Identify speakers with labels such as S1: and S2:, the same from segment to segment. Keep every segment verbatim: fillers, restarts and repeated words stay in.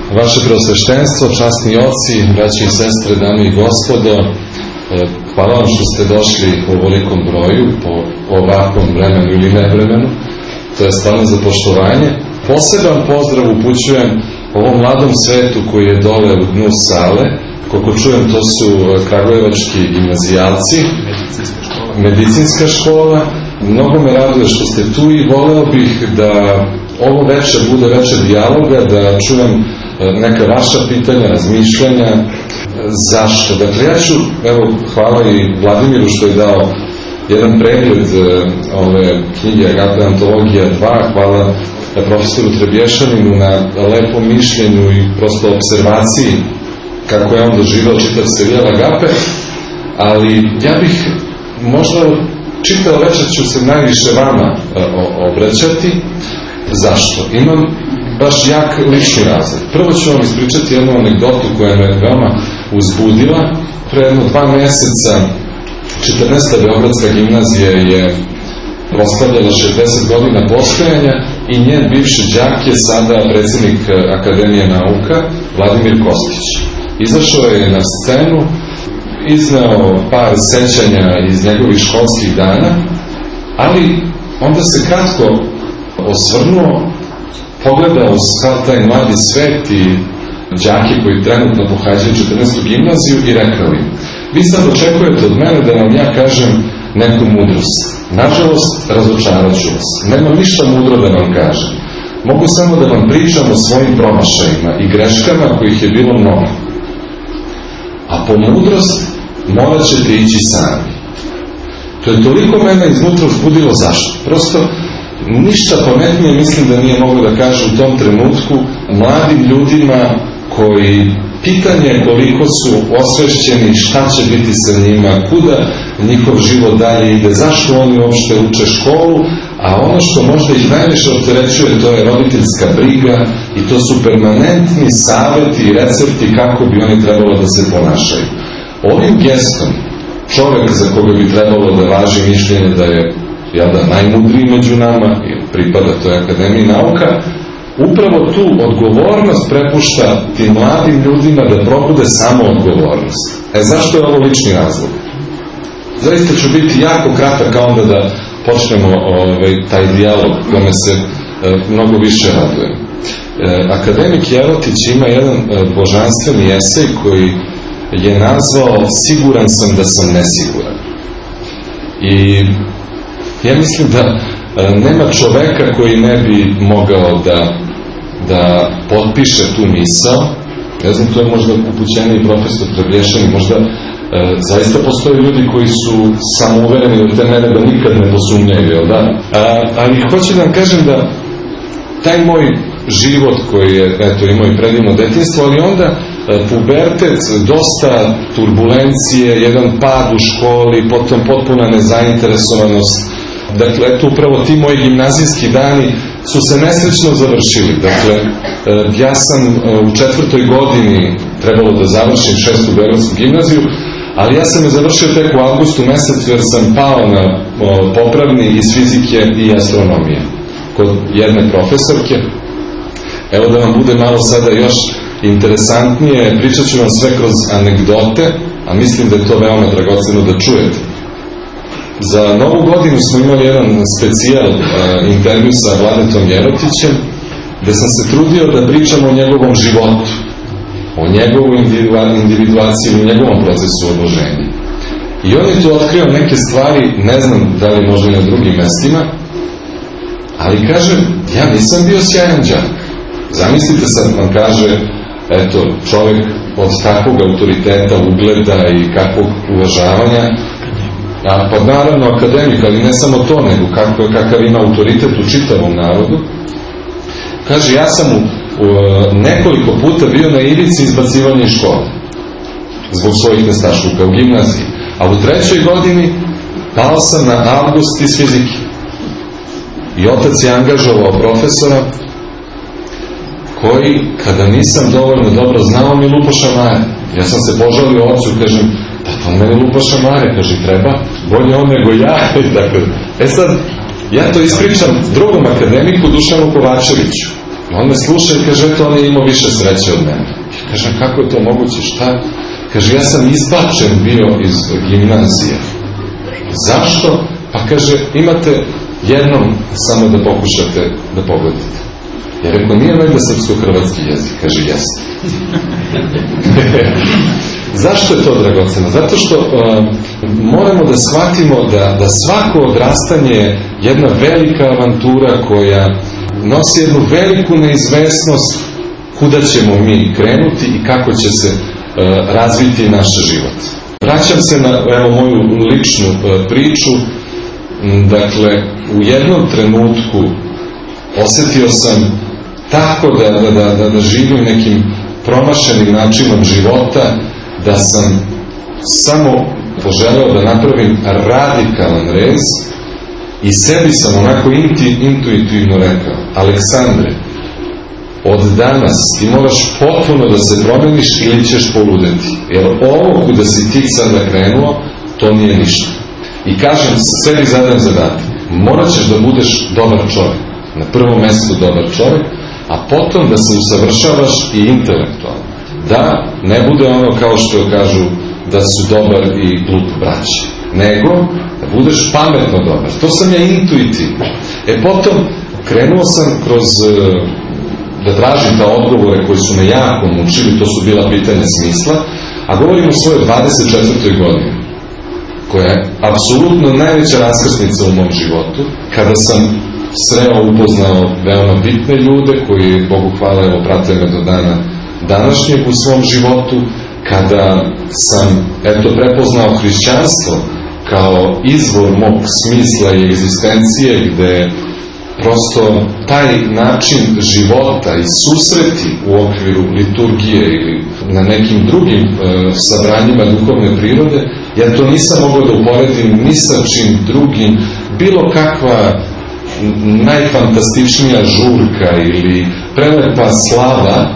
S1: Vaše preosveštenstvo, časni oci, braći i sestre, dame i gospodo, hvala vam što ste došli u ovolikom broju, po ovakvom vremenu ili nevremenu. To je stvarno za poštovanje. Poseban pozdrav upućujem ovom mladom svetu koji je dole u dnu sale. Koliko čujem, to su kragujevački gimnazijalci, medicinska škola. Mnogo me raduje što ste tu i voleo bih da ovo večer bude večer dijaloga, da čujem neka vaša pitanja, razmišljanja. Zašto? Dakle, ja ću, evo, hvala i Vladimiru što je dao jedan pregled ove knjige Agape Antologija dva, hvala profesoru Trebješaninu na lepom mišljenju i prosto observaciji kako je on doživao čitav serijal Agape, ali ja bih možda čitav večer ću se najviše vama obraćati. Zašto? Imam baš jak lični razlog. Prvo ću vam ispričati jednu anegdotu koja me veoma uzbudila. Pre jedno dva meseca četrnaesta Beogradska gimnazija je proslavljala šezdeset godina postojanja i njen bivši đak je sada predsjednik Akademije nauka, Vladimir Kostić. Izašao je na scenu, izneo par sećanja iz njegovih školskih dana, ali onda se kratko osvrnuo, pogledao sav taj mladi svet i đake koji trenutno pohađaju četrnaestu gimnaziju i rekao im: vi sad očekujete od mene da vam ja kažem neku mudrost. Nažalost, razočarat ću vas. Nemam ništa mudro da vam kažem. Mogu samo da vam pričam o svojim promašajima i greškama kojih je bilo mnogo. A po mudrost morat ćete ići sami. To je toliko mene iznutra uzbudilo. Zašto? Prosto ništa pametnije mislim da nije moglo da kaže u tom trenutku mladim ljudima koji pitanje koliko su osvešćeni, šta će biti sa njima, kuda njihov život dalje ide, zašto oni uopšte uče školu, a ono što možda ih najviše opterećuje, to je roditeljska briga i to su permanentni saveti i recepti kako bi oni trebalo da se ponašaju. Ovim gestom čovek za koga bi trebalo da važi mišljenje da je jel da, najmudriji među nama i pripada toj Akademiji nauka, upravo tu odgovornost prepušta tim mladim ljudima da probude samo odgovornost. E zašto je ovo lični razlog? Zaista ću biti jako kratak, a onda da počnemo ovaj, taj dijalog kome se e, mnogo više radujem. E, akademik Jerotić ima jedan e, božanstveni esej koji je nazvao Siguran sam da sam nesiguran. I ja mislim da e, nema čoveka koji ne bi mogao da da potpiše tu misao. Ne znam, to je možda upućeniji profesor Treblješani, možda e, zaista postoje ljudi koji su samouvereni do te mere da nikad ne posumnjaju, jel da? A, ali hoću da vam kažem da taj moj život koji je, eto, imao i predivno detinjstvo, ali onda e, pubertet, dosta turbulencije, jedan pad u školi, potom potpuna nezainteresovanost. Dakle, eto, upravo ti moji gimnazijski dani su se nesrećno završili. Dakle, ja sam u četvrtoj godini trebalo da završim šestu Beogradsku gimnaziju, ali ja sam je završio tek u avgustu mesecu jer sam pao na popravni iz fizike i astronomije kod jedne profesorke. Evo da vam bude malo sada još interesantnije, pričat ću vam sve kroz anegdote, a mislim da je to veoma dragoceno da čujete. Za Novu godinu smo imali jedan specijal uh, intervju sa Vladetom Jerotićem, gde sam se trudio da pričam o njegovom životu, o njegovoj individuaciji, o njegovom procesu odloženja. I on je tu otkrio neke stvari, ne znam da li možda i na drugim mestima, ali kažem, ja nisam bio sjajan đak. Zamislite sad, vam kaže, eto, čovjek od takvog autoriteta, ugleda i kakvog uvažavanja, a pa naravno akademik, ali ne samo to, nego kako, kakav ima autoritet u čitavom narodu. Kaže, ja sam u, u, nekoliko puta bio na ivici izbacivanja iz škole zbog svojih nestašluka u gimnaziji, a u trećoj godini pao sam na avgust iz fizike i otac je angažovao profesora koji, kada nisam dovoljno dobro znao, mi lupo šamare. Ja sam se požalio ocu, kažem, pa to meni lupa šamare, kaže, treba, bolje on nego ja. E sad, ja to ispričam drugom akademiku, Dušanu Kovačeviću. On me sluša i kaže, eto, on je imao više sreće od mene. Ja kažem, kako je to moguće, šta? Kaže, ja sam izbačen bio iz gimnazije. Zašto? Pa kaže, imate jednom samo da pokušate da pogledate. Ja rekao, nije valjda srpsko-hrvatski jezik? Kaže, jeste. Zašto je to dragoceno? Zato što uh, moramo da shvatimo da, da svako odrastanje je jedna velika avantura koja nosi jednu veliku neizvesnost kuda ćemo mi krenuti i kako će se uh, razviti naš život. Vraćam se na evo, moju ličnu uh, priču. Dakle, u jednom trenutku osetio sam tako da, da, da, da, da živim nekim promašenim načinom života, da sam samo poželeo da napravim radikalan rez i sebi sam onako inti, intuitivno rekao, Aleksandre, od danas ti moraš potpuno da se promeniš ili ćeš poludeti, jer ovo kuda si ti sada krenuo, to nije ništa. I kažem, sebi zadajem zadatak, morat ćeš da budeš dobar čovjek, na prvom mjestu dobar čovjek, a potom da se usavršavaš i intelektualno. Da ne bude ono kao što kažu da su dobar i glup braći, nego da budeš pametno dobar. To sam ja intuitivno. E potom krenuo sam kroz da tražim ta odgovore koji su me jako mučili, to su bila pitanja smisla, a govorim o svojoj dvadeset četvrtoj godini, koja je apsolutno najveća raskrsnica u mom životu, kada sam sreo, upoznao veoma bitne ljude koji, Bogu hvala, evo, prate me do dana današnjeg u svom životu, kada sam, eto, prepoznao hrišćanstvo kao izvor mog smisla i egzistencije, gde prosto taj način života i susreti u okviru liturgije ili na nekim drugim e, sabranjima duhovne prirode, ja to nisam mogao da uporedim ni sa čim drugim, bilo kakva najfantastičnija žurka ili prelepa slava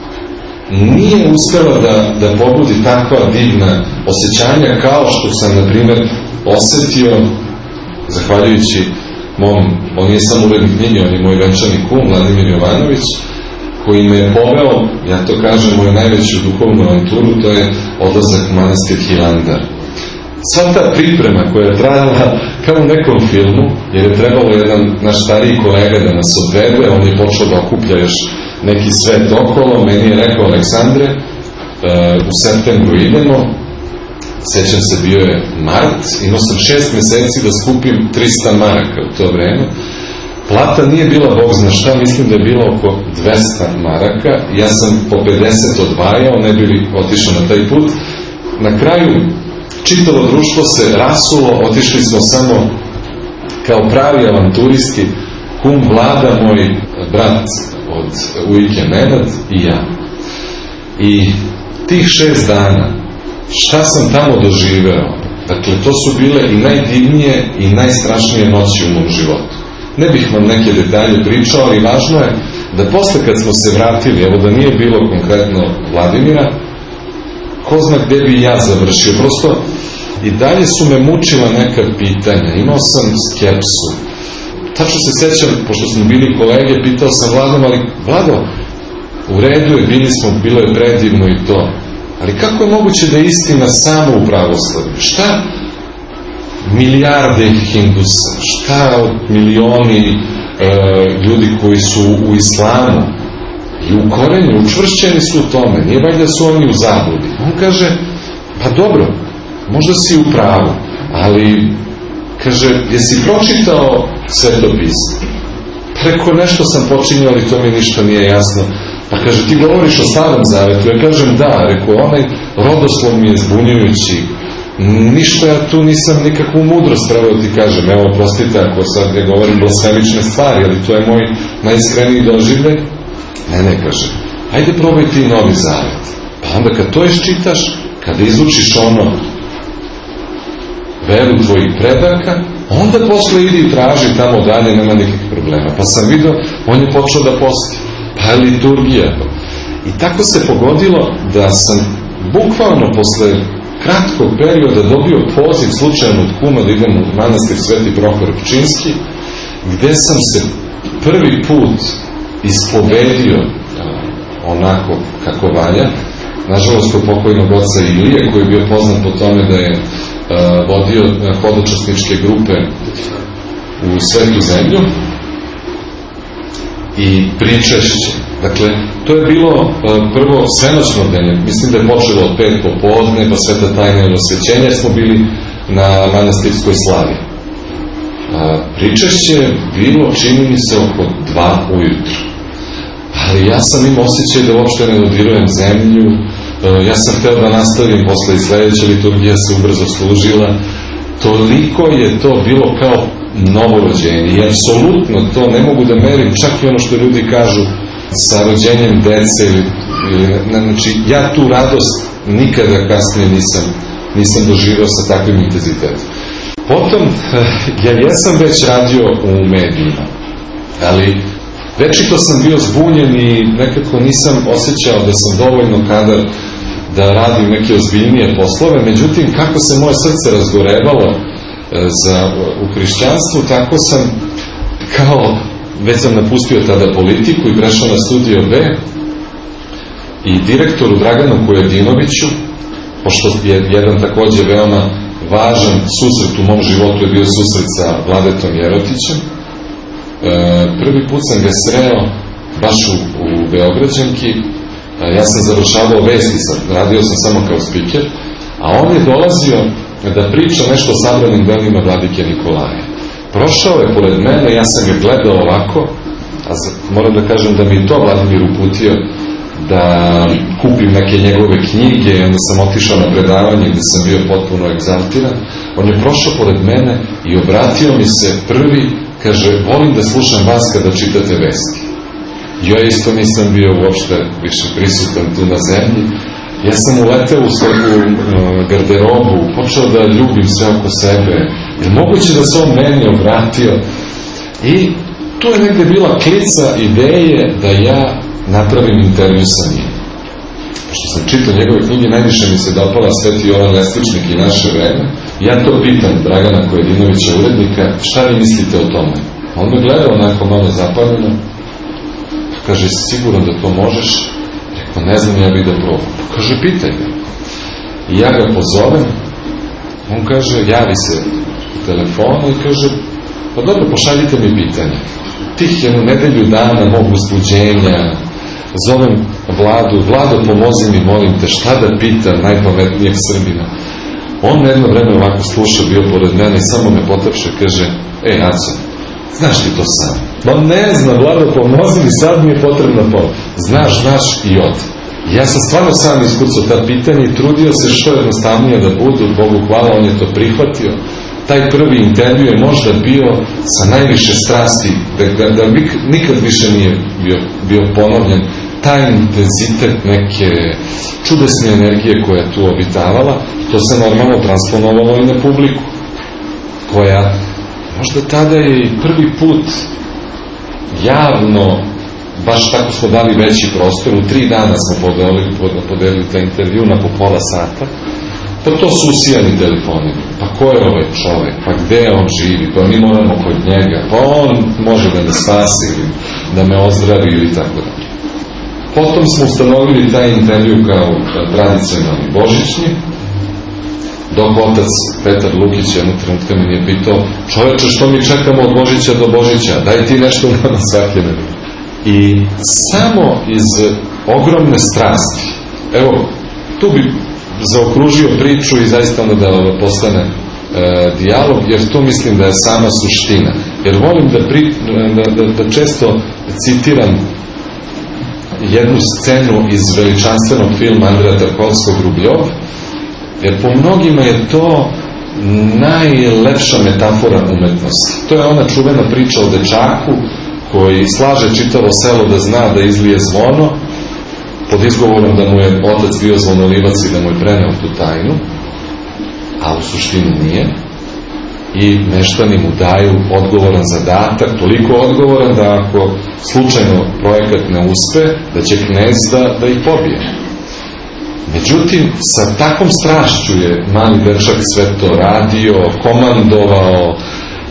S1: nije uspela da, da pobudi takva divna osjećanja kao što sam, na primjer, osetio zahvaljujući mom, on nije sam urednik knjige, on je moj venčani kum, Vladimir Jovanović, koji me je poveo, ja to kažem, moju najveću duhovnu avanturu, to je odlazak u manastir Hilandar. Sva ta priprema koja je trajala kao u nekom filmu, jer je trebalo jedan naš stariji kolega da nas odvede, on je počeo da okuplja još neki svet okolo, meni je rekao, Aleksandre, uh, u septembru idemo, sećam se, bio je mart, imao sam šest meseci da skupim trista maraka u to vreme, plata nije bila bog zna šta, mislim da je bila oko dvesta maraka, ja sam po pedeset odvajao, ne bi li otišao na taj put. Na kraju čitavo društvo se rasulo, otišli smo samo kao pravi avanturisti, kum Vlada, moj brat od ujke Nenad i ja. I tih šest dana, šta sam tamo doživeo? Dakle, to su bile i najdivnije i najstrašnije noći u mom životu. Ne bih vam neke detalje pričao, ali važno je da posle kad smo se vratili, evo da nije bilo konkretno Vladimira, ko zna gde bi ja završio. Prosto i dalje su me mučila neka pitanja, imao sam skepsu. Tačno se sećam, pošto smo bili kolege, pitao sam Vladom, ali Vlado, u redu je, bili smo, bilo je predivno i to, ali kako je moguće da je istina samo u pravoslavlju? Šta milijarde hindusa, šta milioni e, ljudi koji su u islamu i u korenju, učvršćeni su u tome, nije valjda su oni u zabludi. On kaže, pa dobro, možda si u pravu, ali, kaže, jesi pročitao Svetopismo? Pa rekao, nešto sam počinio, ali to mi ništa nije jasno. Pa kaže, ti govoriš o Starom Zavetu? Ja kažem, da. Rekao, onaj rodoslov mi je zbunjujući. Ništa ja tu nisam nikakvu mudrost trebao ti kažem. Evo, prostite ako sad ne govorim blasfemične stvari, ali to je moj najiskreniji doživljaj. Ne, ne, kaže, ajde probaj ti Novi Zavet. Pa onda kad to iščitaš, kada izučiš ono veru tvojih predaka, onda posle idi i traži tamo dalje, nema nikakvih problema. Pa sam vidio, on je počeo da posti. Pa je liturgija. I tako se pogodilo da sam bukvalno posle kratkog perioda dobio poziv slučajno od kuma da idem u manastir Sveti Prohor Pčinjski, gde sam se prvi put ispovedio onako kako valja. Nažalost, kod pokojnog oca Ilije, koji je bio poznat po tome da je vodio hodočasničke grupe u svetu zemlju i pričešće. Dakle, to je bilo prvo svenoćno bdenje. Mislim da je počelo od pet popodne, pa sveta tajna i osvećenja, smo bili na manastirskoj slavi. Pričešće je bilo, čini mi se, oko dva ujutru. Ali ja sam imao osjećaj da uopšte ne dodirujem zemlju. Ja sam hteo da nastavim posle i sledeća liturgija se ubrzo služila. Toliko je to bilo kao novorođenje i apsolutno to ne mogu da merim, čak i ono što ljudi kažu sa rođenjem dece ili, ili, znači ja tu radost nikada kasnije nisam, nisam doživao sa takvim intenzitetom. Potom, ja jesam već radio u medijima, ali večito sam bio zbunjen i nekako nisam osjećao da sam dovoljno kadar da radim neke ozbiljnije poslove, međutim kako se moje srce razgorevalo za, u hrišćanstvu, tako sam kao, već sam napustio tada politiku i prešao na Studio B i direktoru Draganu Pojedinoviću, pošto je jedan takođe veoma važan susret u mom životu je bio susret sa Vladetom Jerotićem. E, prvi put sam ga sreo baš u, u Beograđanki. E, ja sam završavao vesti, radio sam samo kao spiker, a on je dolazio da priča nešto o sabranim delima Vladike Nikolaja. Prošao je pored mene, ja sam ga gledao ovako, a moram da kažem da mi je to Vladimir uputio da kupim neke njegove knjige i onda sam otišao na predavanje gde sam bio potpuno egzaltiran. On je prošao pored mene i obratio mi se prvi, kaže, volim da slušam vas kada čitate vesti. Ja isto nisam bio uopšte više prisutan tu na zemlji. Ja sam uleteo u svoju garderobu, počeo da ljubim sve oko sebe. Je moguće da se on meni obratio? I tu je negde bila klica ideje da ja napravim intervju sa njim. Pošto sam čitao njegove knjige, najviše mi se dopala Sveti Jovan Lestičnik i Naše vreme. Ja to pitam Dragana Pojedinovića, urednika, šta vi mislite o tome? On me gleda onako malo zapaljeno, pa kaže, siguran da to možeš? Rekao, ne znam, ja bih da probam. Pa kaže, pitaj ga. I ja ga pozovem, on kaže, javi se u telefonu i kaže, pa dobro, pošaljite mi pitanje. Tih jednu nedelju dana mog uzbuđenja, zovem Vladu, Vlado, pomozi mi, molim te, šta da pitam najpametnijeg Srbina. On jedno vreme ovako sluša, bio pored mene i samo me potapše, kaže, ej, Aco, znaš li to sam? Ma ne znam, Vlado, pomozi mi, sad mi je potrebna pomoć. Znaš, znaš i od. Ja sam stvarno sam iskucao ta pitanja i trudio se što jednostavnije da budu, Bogu hvala, on je to prihvatio. Taj prvi intervju je možda bio sa najviše strasti, da, da, da nikad više nije bio, bio ponovljen, taj intenzitet neke čudesne energije koja je tu obitavala, to se normalno transponovalo i na publiku, koja možda tada je i prvi put javno, baš tako smo dali veći prostor, u tri dana smo podelili, podelili taj intervju na po pola sata, pa to su usijani telefoni. Pa ko je ovaj čovek? Pa gde on živi? Pa mi moramo kod njega. Pa on može da me spasi ili da me ozdravi ili tako da. Potom smo ustanovili taj intervju kao tradicionalni božićni. Dok otac Petar Lukić jednog trenutka mi je pitao, čoveče, što mi čekamo od Božića do Božića? Daj ti nešto nama svake nedelje. I samo iz ogromne strasti, evo, tu bi zaokružio priču i zaista onda da postane e, dijalog, jer to mislim da je sama suština. Jer volim da, pri, da, da, da često citiram jednu scenu iz veličanstvenog filma Andreja Tarkovskog Rubljov, jer po mnogima je to najlepša metafora umetnosti. To je ona čuvena priča o dečaku koji slaže čitavo selo da zna da izlije zvono, pod izgovorom da mu je otac bio zvonolivac i da mu je preneo tu tajnu, a u suštini nije. I meštani mu daju odgovoran zadatak, toliko odgovoran da ako slučajno projekat ne uspe, da će knez da, da ih pobije. Međutim, sa takvom strašću je mali dečak sve to radio, komandovao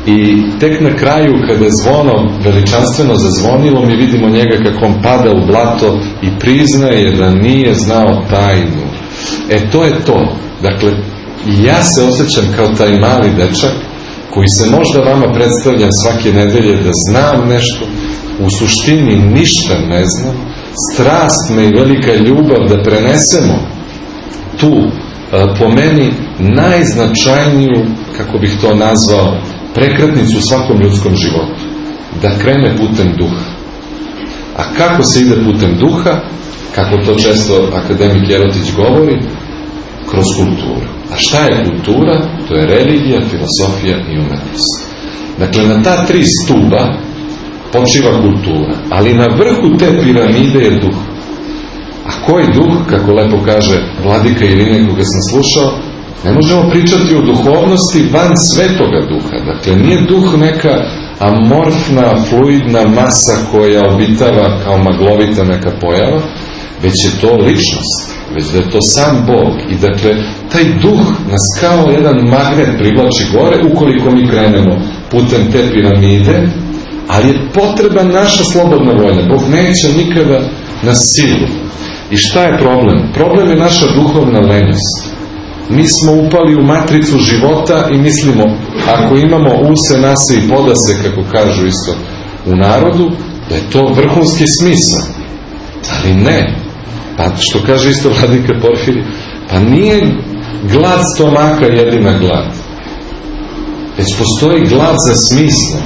S1: I tek na kraju, kada je zvono veličanstveno zazvonilo, mi vidimo njega kako on pada u blato i priznaje da nije znao tajnu. E, to je to. Dakle, ja se osjećam kao taj mali dečak koji se možda vama predstavljam svake nedelje da znam nešto, u suštini ništa ne znam, strast me i velika ljubav da prenesemo tu, po meni, najznačajniju, kako bih to nazvao, prekretnicu u svakom ljudskom životu. Da krene putem duha. A kako se ide putem duha? Kako to često akademik Jerotić govori? Kroz kulturu. A šta je kultura? To je religija, filosofija i umetnost. Dakle, na ta tri stuba počiva kultura. Ali na vrhu te piramide je duh. A koji duh, kako lepo kaže vladika Irine koga sam slušao, ne možemo pričati o duhovnosti van svetoga duha. Dakle, nije duh neka amorfna, fluidna masa koja obitava kao maglovita neka pojava, već je to ličnost, već da je to sam Bog. I dakle, taj duh nas kao jedan magnet privlači gore ukoliko mi krenemo putem te piramide, ali je potrebna naša slobodna volja. Bog neće nikada na silu. I šta je problem? Problem je naša duhovna lenjost. Mi smo upali u matricu života i mislimo, ako imamo use, nase i podase, kako kažu isto u narodu, da je to vrhunski smisao. Ali ne. Pa što kaže isto vladika Porfirije, pa nije glad stomaka jedina glad. Već postoji glad za smislom.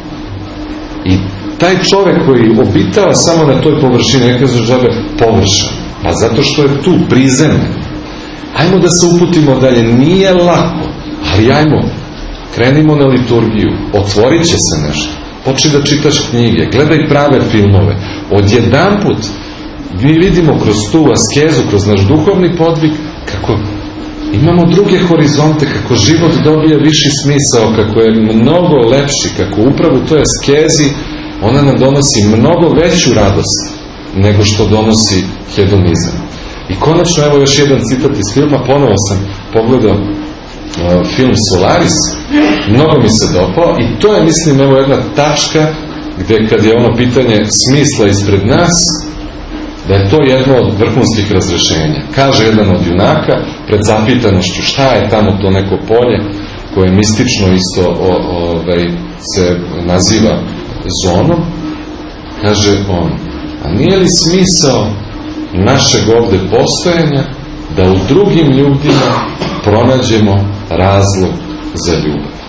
S1: I taj čovek koji obitava samo na toj površini, neka zove površan, pa zato što je tu prizemljen. Ajmo da se uputimo dalje, nije lako, ali ajmo, krenimo na liturgiju, otvorit će se nešto, počni da čitaš knjige, gledaj prave filmove, odjedanput mi vidimo kroz tu askezu, kroz naš duhovni podvig, kako imamo druge horizonte, kako život dobije viši smisao, kako je mnogo lepši, kako upravo u toj askezi ona nam donosi mnogo veću radost nego što donosi hedonizam. I konačno, evo još jedan citat iz filma, ponovo sam pogledao uh, film Solaris, mnogo mi se dopao i to je, mislim, evo jedna tačka gde kad je ono pitanje smisla ispred nas, da je to jedno od vrhunskih razrešenja. Kaže jedan od junaka pred zapitanošću šta je tamo to neko polje koje mistično isto o, o, ovaj, se naziva zonom, kaže on, a nije li smisao našeg ovde postojanja da u drugim ljudima pronađemo razlog za ljubav?